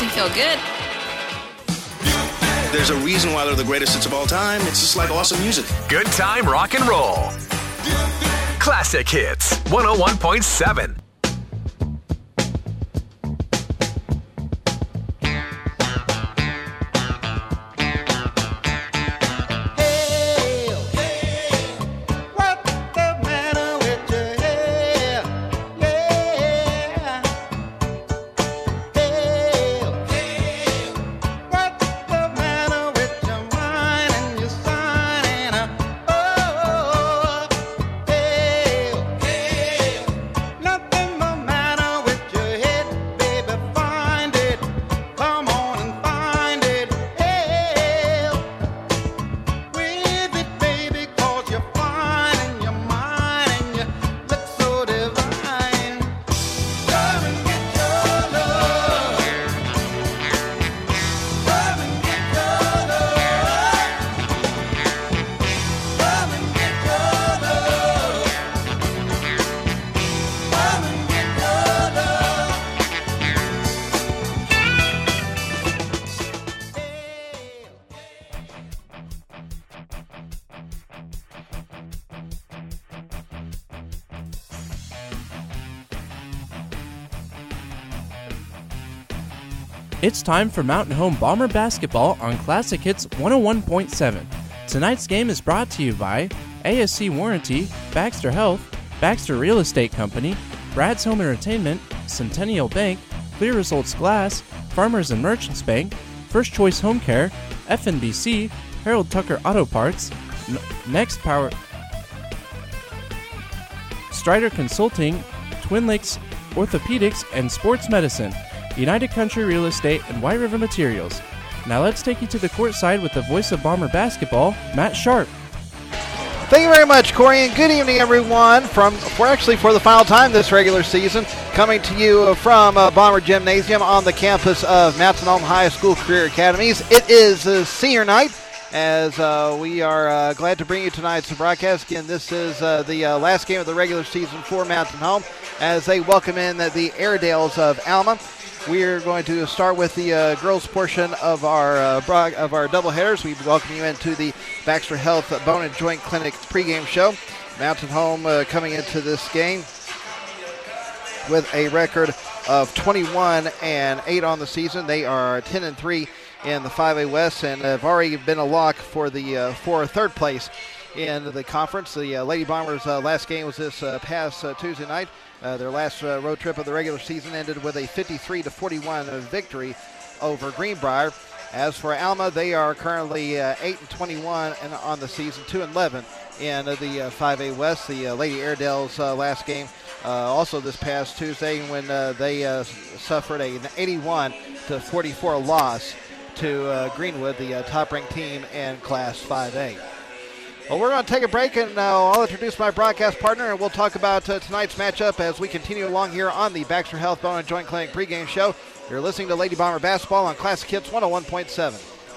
makes me feel good. There's a reason why they're the greatest hits of all time. It's just like awesome music. Good time rock and roll. Classic Hits 101.7. It's time for Mountain Home Bomber Basketball on Classic Hits 101.7. Tonight's game is brought to you by ASC Warranty, Baxter Health, Baxter Real Estate Company, Brad's Home Entertainment, Centennial Bank, Clear Results Glass, Farmers and Merchants Bank, First Choice Home Care, FNBC, Harold Tucker Auto Parts, Next Power, Strider Consulting, Twin Lakes Orthopedics and Sports Medicine, United Country Real Estate, and White River Materials. Now let's take you to the courtside with the voice of Bomber Basketball, Matt Sharp. Thank you very much, Corey, and good evening, everyone. For the final time this regular season, coming to you from Bomber Gymnasium on the campus of Mountain Home High School Career Academies. It is senior night, as we are glad to bring you tonight's broadcast. Again, this is the last game of the regular season for Mountain Home, as they welcome in the Airedales of Alma. We are going to start with the girls portion of our doubleheaders. We welcome you into the Baxter Health Bone and Joint Clinic pregame show. Mountain Home coming into this game with a record of 21-8 on the season. They are 10-3 in the 5A West and have already been a lock for the third place in the conference. The Lady Bombers' last game was this past Tuesday night. Their last road trip of the regular season ended with a 53-41 victory over Greenbrier. As for Alma, they are currently 8-21 on the season, 2-11 in the 5A West. The Lady Airedales' last game also this past Tuesday, when they suffered an 81-44 loss to Greenwood, the top-ranked team in Class 5A. Well, we're going to take a break, and I'll introduce my broadcast partner, and we'll talk about tonight's matchup as we continue along here on the Baxter Health Bone and Joint Clinic pregame show. You're listening to Lady Bomber Basketball on Classic Hits 101.7.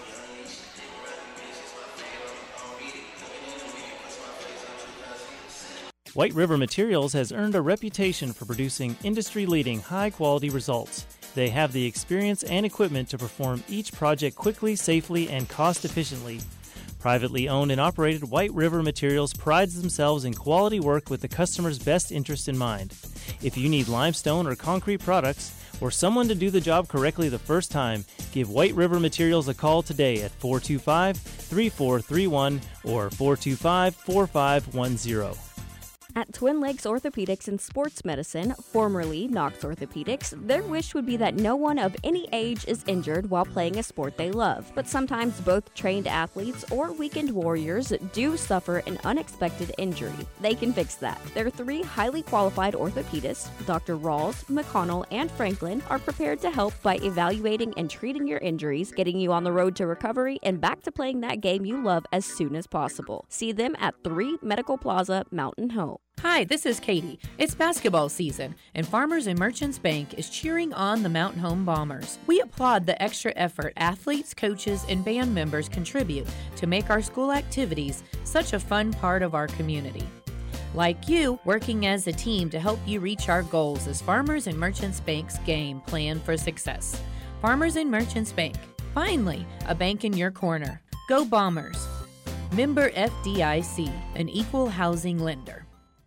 White River Materials has earned a reputation for producing industry-leading, high-quality results. They have the experience and equipment to perform each project quickly, safely, and cost-efficiently. Privately owned and operated, White River Materials prides themselves in quality work with the customer's best interest in mind. If you need limestone or concrete products, or someone to do the job correctly the first time, give White River Materials a call today at 425-3431 or 425-4510. At Twin Lakes Orthopedics and Sports Medicine, formerly Knox Orthopedics, their wish would be that no one of any age is injured while playing a sport they love. But sometimes both trained athletes or weakened warriors do suffer an unexpected injury. They can fix that. Their three highly qualified orthopedists, Dr. Rawls, McConnell, and Franklin, are prepared to help by evaluating and treating your injuries, getting you on the road to recovery, and back to playing that game you love as soon as possible. See them at 3 Medical Plaza, Mountain Home. Hi, this is Katie. It's basketball season, and Farmers and Merchants Bank is cheering on the Mountain Home Bombers. We applaud the extra effort athletes, coaches, and band members contribute to make our school activities such a fun part of our community. Like you, working as a team to help you reach our goals is Farmers and Merchants Bank's game plan for success. Farmers and Merchants Bank. Finally, a bank in your corner. Go Bombers. Member FDIC, an equal housing lender.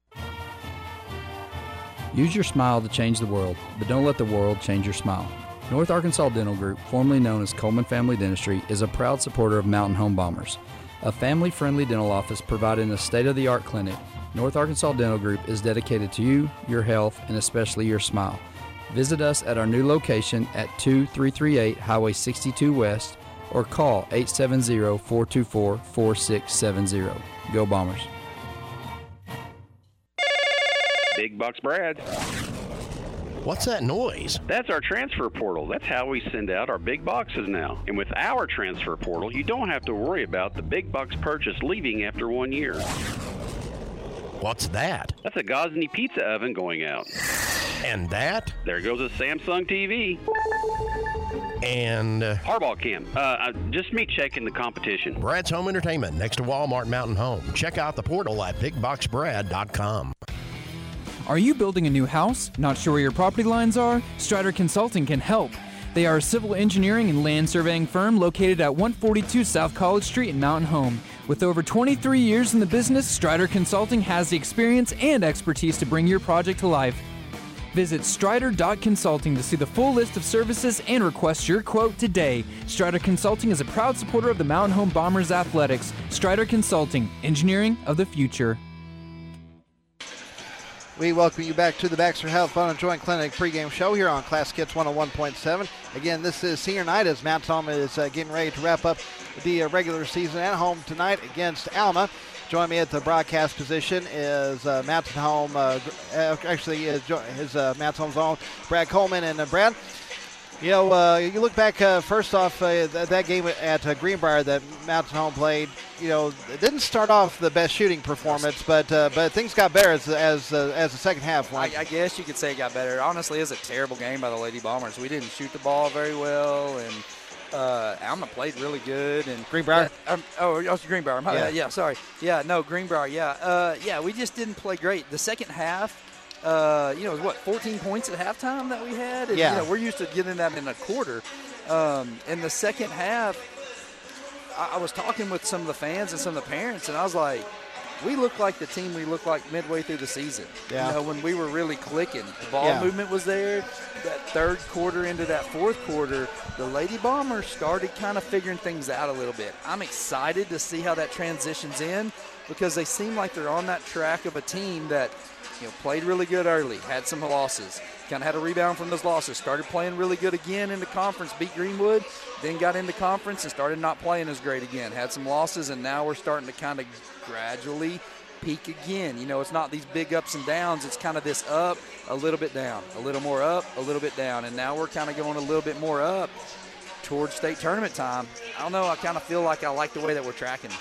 Use your smile to change the world, but don't let the world change your smile. North Arkansas Dental Group, formerly known as Coleman Family Dentistry, is a proud supporter of Mountain Home Bombers. A family-friendly dental office providing a state-of-the-art clinic, North Arkansas Dental Group is dedicated to you, your health, and especially your smile. Visit us at our new location at 2338 Highway 62 West or call 870-424-4670. Go Bombers. Big Bucks Brad. What's that noise? That's our transfer portal. That's how we send out our big boxes now. And with our transfer portal, you don't have to worry about the big box purchase leaving after 1 year. What's that? That's a Gosney pizza oven going out. And that? There goes a Samsung TV. And Hardball cam. Just me checking the competition. Brad's Home Entertainment next to Walmart Mountain Home. Check out the portal at bigboxbrad.com. Are you building a new house? Not sure where your property lines are? Strider Consulting can help. They are a civil engineering and land surveying firm located at 142 South College Street in Mountain Home. With over 23 years in the business, Strider Consulting has the experience and expertise to bring your project to life. Visit strider.consulting to see the full list of services and request your quote today. Strider Consulting is a proud supporter of the Mountain Home Bombers Athletics. Strider Consulting, engineering of the future. We welcome you back to the Baxter Health Fun and Joint Clinic pregame show here on Classic Hits 101.7. Again, this is senior night as Mountain Home is getting ready to wrap up the regular season at home tonight against Alma. Joining me at the broadcast position is Mountain Home, Mountain Home's own Brad Coleman. And Brad, you know, you look back first off that game at Greenbrier that Mountain Home played. You know, it didn't start off the best shooting performance, but things got better as the second half went. I guess you could say it got better. Honestly, it was a terrible game by the Lady Bombers. We didn't shoot the ball very well, and Alma played really good. And Greenbrier? Greenbrier. Greenbrier. We just didn't play great. The second half, it was 14 points at halftime that we had? And, yeah. We're used to getting that in a quarter. In the second half, I was talking with some of the fans and some of the parents, and I was like, we look like the team we look like midway through the season. Yeah. When we were really clicking. The ball movement was there. That third quarter into that fourth quarter, the Lady Bombers started kind of figuring things out a little bit. I'm excited to see how that transitions in because they seem like they're on that track of a team that played really good early, had some losses, kind of had a rebound from those losses, started playing really good again in the conference, beat Greenwood, then got into conference and started not playing as great again, had some losses, and now we're starting to kind of gradually peak again. It's not these big ups and downs. It's kind of this up, a little bit down, a little more up, a little bit down, and now we're kind of going a little bit more up towards state tournament time. I don't know. I kind of feel like I like the way that we're tracking.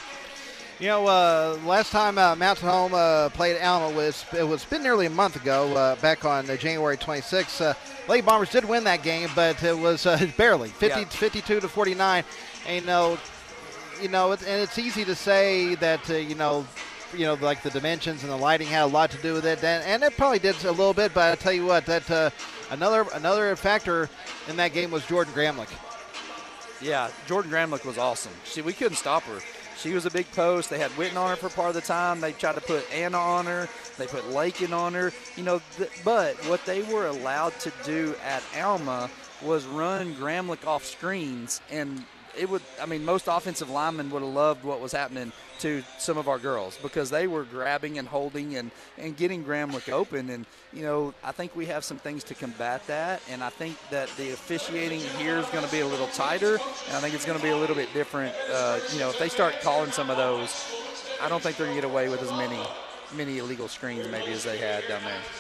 Last time Mountain Home played Alma it's been nearly a month ago, back on January 26th. Lady Bombers did win that game, but it was barely 52-49. And and it's easy to say that like the dimensions and the lighting had a lot to do with it, and it probably did a little bit. But I tell you what, that another factor in that game was Jordan Gramlich. Yeah, Jordan Gramlich was awesome. We couldn't stop her. She was a big post. They had Witten on her for part of the time. They tried to put Anna on her. They put Lakin on her. But what they were allowed to do at Alma was run Gramlich off screens, and most offensive linemen would have loved what was happening to some of our girls because they were grabbing and holding and getting Gramlich open. And, I think we have some things to combat that. And I think that the officiating here is going to be a little tighter. And I think it's going to be a little bit different. If they start calling some of those, I don't think they're going to get away with as many illegal screens maybe as they had down there.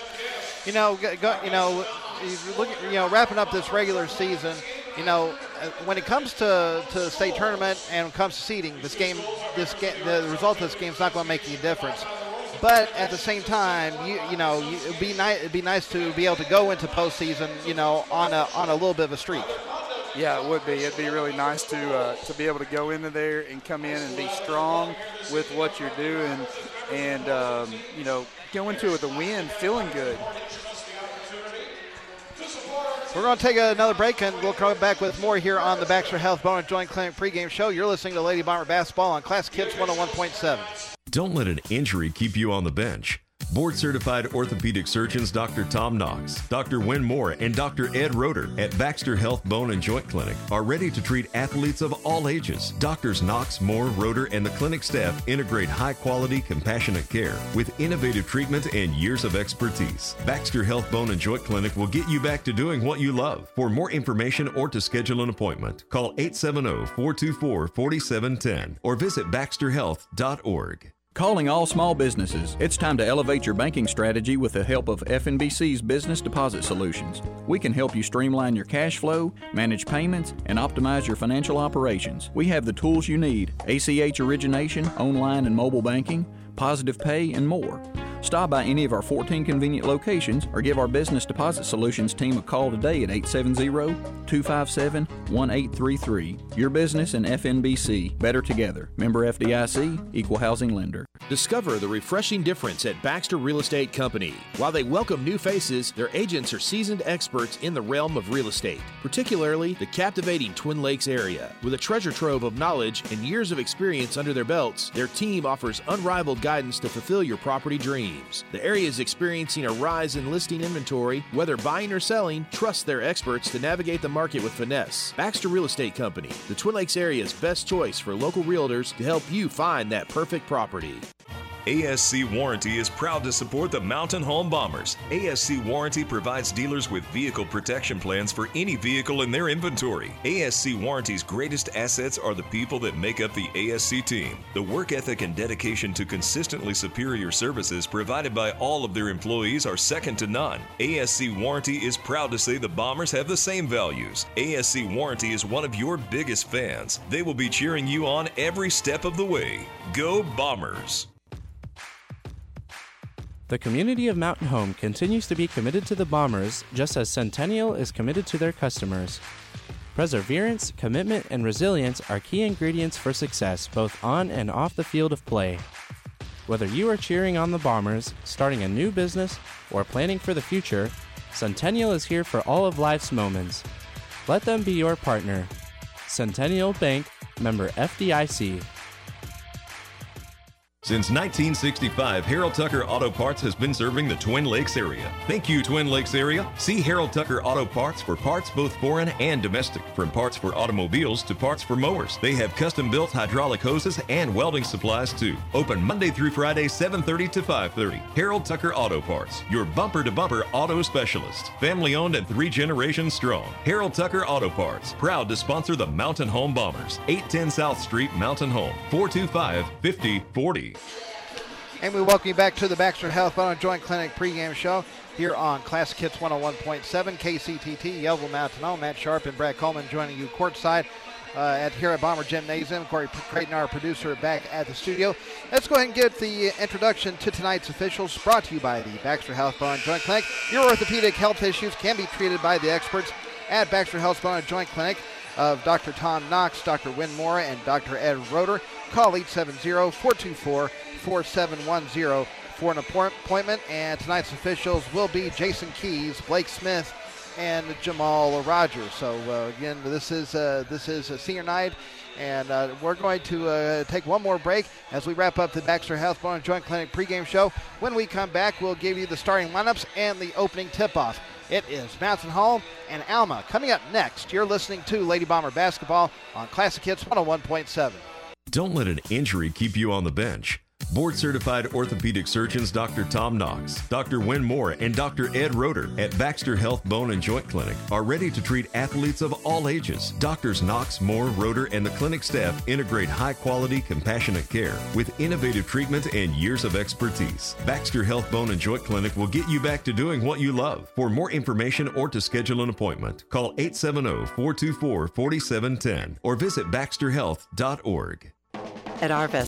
Wrapping up this regular season, when it comes to state tournament and when it comes to seeding, the result of this game is not going to make any difference. But at the same time, it'd be nice to be able to go into postseason, on a little bit of a streak. Yeah, it would be. It'd be really nice to be able to go into there and come in and be strong with what you're doing, and go into it with a win, feeling good. We're going to take another break, and we'll come back with more here on the Baxter Health Bone and Joint Clinic pregame show. You're listening to Lady Bomber Basketball on Classic Hits 101.7. Don't let an injury keep you on the bench. Board-certified orthopedic surgeons Dr. Tom Knox, Dr. Wynn Moore, and Dr. Ed Roeder at Baxter Health Bone and Joint Clinic are ready to treat athletes of all ages. Doctors Knox, Moore, Roeder, and the clinic staff integrate high-quality, compassionate care with innovative treatment and years of expertise. Baxter Health Bone and Joint Clinic will get you back to doing what you love. For more information or to schedule an appointment, call 870-424-4710 or visit baxterhealth.org. Calling all small businesses. It's time to elevate your banking strategy with the help of FNBC's Business Deposit Solutions. We can help you streamline your cash flow, manage payments, and optimize your financial operations. We have the tools you need: ACH origination, online and mobile banking, Positive Pay, and more. Stop by any of our 14 convenient locations or give our Business Deposit Solutions team a call today at 870-257-1833. Your business and FNBC, better together. Member FDIC, Equal Housing Lender. Discover the refreshing difference at Baxter Real Estate Company. While they welcome new faces, their agents are seasoned experts in the realm of real estate, particularly the captivating Twin Lakes area. With a treasure trove of knowledge and years of experience under their belts, their team offers unrivaled guidance to fulfill your property dreams. The area is experiencing a rise in listing inventory. Whether buying or selling, trust their experts to navigate the market with finesse. Baxter Real Estate Company, the Twin Lakes area's best choice for local realtors to help you find that perfect property. ASC Warranty is proud to support the Mountain Home Bombers. ASC Warranty provides dealers with vehicle protection plans for any vehicle in their inventory. ASC Warranty's greatest assets are the people that make up the ASC team. The work ethic and dedication to consistently superior services provided by all of their employees are second to none. ASC Warranty is proud to say the Bombers have the same values. ASC Warranty is one of your biggest fans. They will be cheering you on every step of the way. Go Bombers! The community of Mountain Home continues to be committed to the Bombers, just as Centennial is committed to their customers. Perseverance, commitment, and resilience are key ingredients for success both on and off the field of play. Whether you are cheering on the Bombers, starting a new business, or planning for the future, Centennial is here for all of life's moments. Let them be your partner. Centennial Bank, member FDIC. Since 1965, Harold Tucker Auto Parts has been serving the Twin Lakes area. Thank you, Twin Lakes area. See Harold Tucker Auto Parts for parts both foreign and domestic, from parts for automobiles to parts for mowers. They have custom-built hydraulic hoses and welding supplies, too. Open Monday through Friday, 7:30 to 5:30. Harold Tucker Auto Parts, your bumper-to-bumper auto specialist. Family-owned and 3 generations strong. Harold Tucker Auto Parts, proud to sponsor the Mountain Home Bombers. 810 South Street, Mountain Home, 425-5040. And we welcome you back to the Baxter Health Bone and Joint Clinic pregame show here on Classic Hits 101.7 KCTT, Yellville Mountain Home. Matt Sharp and Brad Coleman joining you courtside here at Bomber Gymnasium. Corey Creighton, our producer, back at the studio. Let's go ahead and get the introduction to tonight's officials, brought to you by the Baxter Health Bone and Joint Clinic. Your orthopedic health issues can be treated by the experts at Baxter Health Bone and Joint Clinic of Dr. Tom Knox, Dr. Wynn Moore, and Dr. Ed Roeder. Call 870-424-4710 for an appointment. And tonight's officials will be Jason Keys, Blake Smith, and Jamal Rogers. So again, this is a senior night, and we're going to take one more break as we wrap up the Baxter Health Bone and Joint Clinic pregame show. When we come back, we'll give you the starting lineups and the opening tip-off. It is Mountain Home and Alma coming up next. You're listening to Lady Bomber Basketball on Classic Hits 101.7. Don't let an injury keep you on the bench. Board-certified orthopedic surgeons Dr. Tom Knox, Dr. Wynn Moore, and Dr. Ed Roeder at Baxter Health Bone and Joint Clinic are ready to treat athletes of all ages. Doctors Knox, Moore, Roeder, and the clinic staff integrate high-quality, compassionate care with innovative treatment and years of expertise. Baxter Health Bone and Joint Clinic will get you back to doing what you love. For more information or to schedule an appointment, call 870-424-4710 or visit baxterhealth.org. At Arvest,